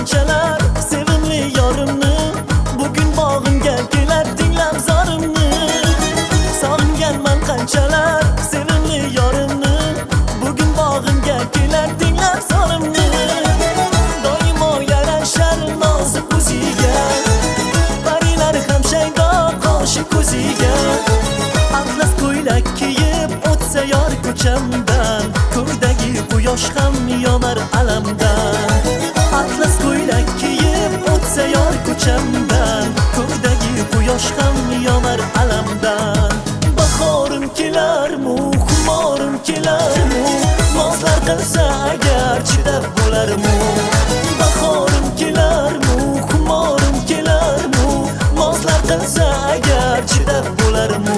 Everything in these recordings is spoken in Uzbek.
qanchalar sevimli yorimni, bugun bog'imga kelar tinglab zorimni. Sog'inganman qanchalar sevimli yorimni, bugun bog'imga kelar tinglab zorimni. Doimo yarashar nozik o'ziga, parilar ham shaydo qoshi ko'ziga. Atlas ko'ylak kiyib o'tsa yor ko'chamdan, ko'kdagi quyosh ham yonar alamdan. Atlas ko'ylak kiyib o'tsa yor ko'chamdan, ko'kdagi quyosh ham yonar alamdan. Bahorim kelarmu, xumorim kelarmu, nozlar qilsa agar chidab bo'larmu. Bahorim kelarmu, xumorim kelarmu, nozlar qilsa agar chidab bo'larmu.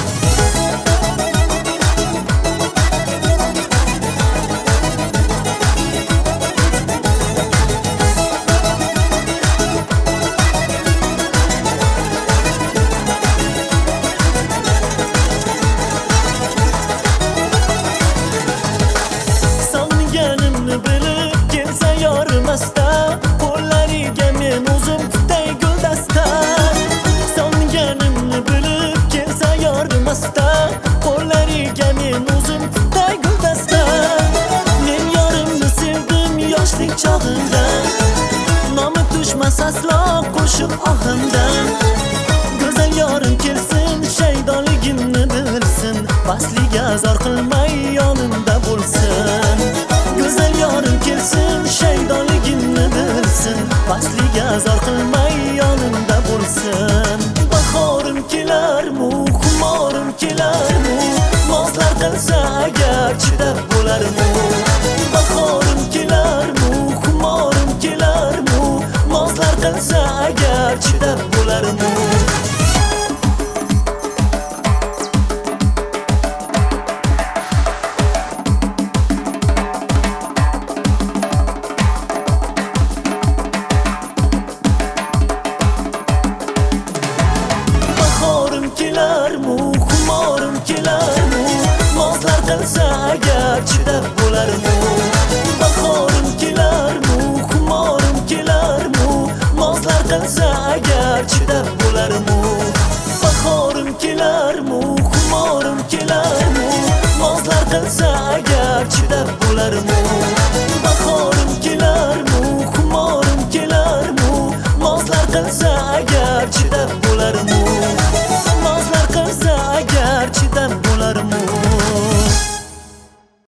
Qo'llariga men o'zim tutay guldasta. Songanimni bilib kelsa yormasda, qo'llariga men o'zim tutay guldasta. Men yorimni sevdim yoshlik chog'imda, nomi tushmas aslo qo'shiq ohimdan. Go'zal yorim kelsin, shaydoligimni bilsin, pasliga zor qilmay yonimda bo'lsin. Go'zal yorim kelsin, shaydoligimni bilsin, pasliga zor qilmay yonimda bo'lsin. Bahorim kelarmu, xumorim kelarmu, nozlar qilsa agar chidab bo'larmu. Bahorim kelarmu, xumorim kelarmu, nozlar qilsa agar chidab bo'larmu. Kelarmu, xumorim kelarmu, nozlar qilsa agar chidab bo'larmu. Bahorim kelarmu, xumorim kelarmu, nozlar qilsa agar chidab bo'larmu. Bahorim kelarmu, xumorim kelarmu, nozlar qilsa agar chidab bo'larmu.